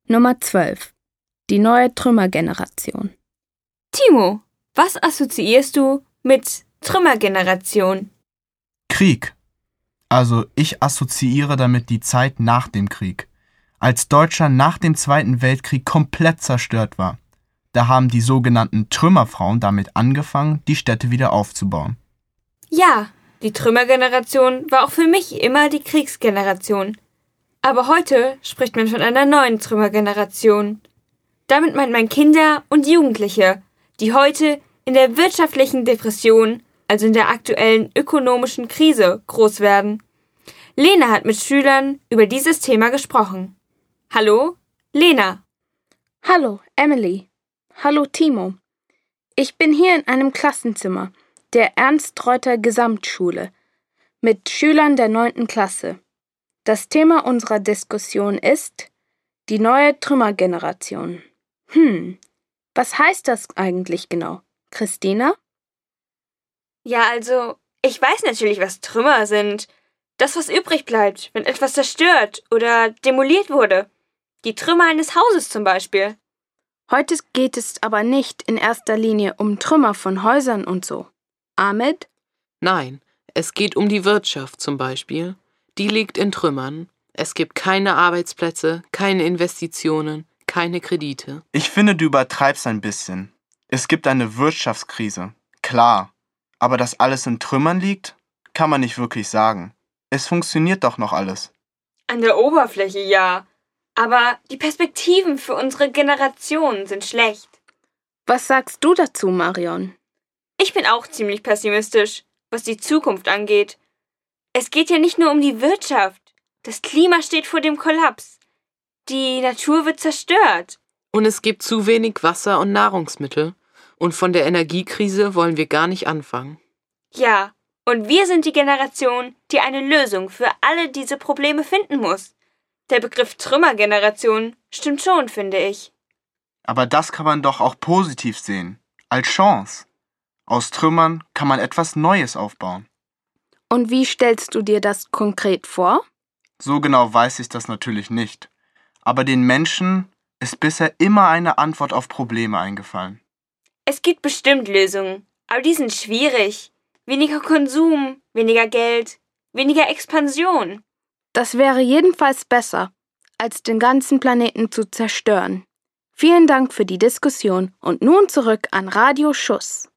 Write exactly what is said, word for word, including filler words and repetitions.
Nummer zwölf. Die neue Trümmergeneration. Timo, was assoziierst du mit Trümmergeneration? Krieg. Also ich assoziiere damit die Zeit nach dem Krieg. Als Deutschland nach dem Zweiten Weltkrieg komplett zerstört war. Da haben die sogenannten Trümmerfrauen damit angefangen, die Städte wieder aufzubauen. Ja, die Trümmergeneration war auch für mich immer die Kriegsgeneration. Aber heute spricht man von einer neuen Trümmergeneration. Damit meint man Kinder und Jugendliche, die heute in der wirtschaftlichen Depression, also in der aktuellen ökonomischen Krise, groß werden. Lena hat mit Schülern über dieses Thema gesprochen. Hallo, Lena. Hallo, Emily. Hallo, Timo. Ich bin hier in einem Klassenzimmer der Ernst-Reuter Gesamtschule mit Schülern der neunten Klasse. Das Thema unserer Diskussion ist die neue Trümmergeneration. Hm, was heißt das eigentlich genau? Christina? Ja, also, ich weiß natürlich, was Trümmer sind. Das, was übrig bleibt, wenn etwas zerstört oder demoliert wurde. Die Trümmer eines Hauses zum Beispiel. Heute geht es aber nicht in erster Linie um Trümmer von Häusern und so. Ahmed? Nein, es geht um die Wirtschaft zum Beispiel. Die liegt in Trümmern. Es gibt keine Arbeitsplätze, keine Investitionen, keine Kredite. Ich finde, du übertreibst ein bisschen. Es gibt eine Wirtschaftskrise. Klar. Aber dass alles in Trümmern liegt, kann man nicht wirklich sagen. Es funktioniert doch noch alles. An der Oberfläche ja. Aber die Perspektiven für unsere Generation sind schlecht. Was sagst du dazu, Marion? Ich bin auch ziemlich pessimistisch, was die Zukunft angeht. Es geht ja nicht nur um die Wirtschaft. Das Klima steht vor dem Kollaps. Die Natur wird zerstört. Und es gibt zu wenig Wasser und Nahrungsmittel. Und von der Energiekrise wollen wir gar nicht anfangen. Ja, und wir sind die Generation, die eine Lösung für alle diese Probleme finden muss. Der Begriff Trümmergeneration stimmt schon, finde ich. Aber das kann man doch auch positiv sehen. Als Chance. Aus Trümmern kann man etwas Neues aufbauen. Und wie stellst du dir das konkret vor? So genau weiß ich das natürlich nicht. Aber den Menschen ist bisher immer eine Antwort auf Probleme eingefallen. Es gibt bestimmt Lösungen, aber die sind schwierig. Weniger Konsum, weniger Geld, weniger Expansion. Das wäre jedenfalls besser, als den ganzen Planeten zu zerstören. Vielen Dank für die Diskussion und nun zurück an Radio Schuss.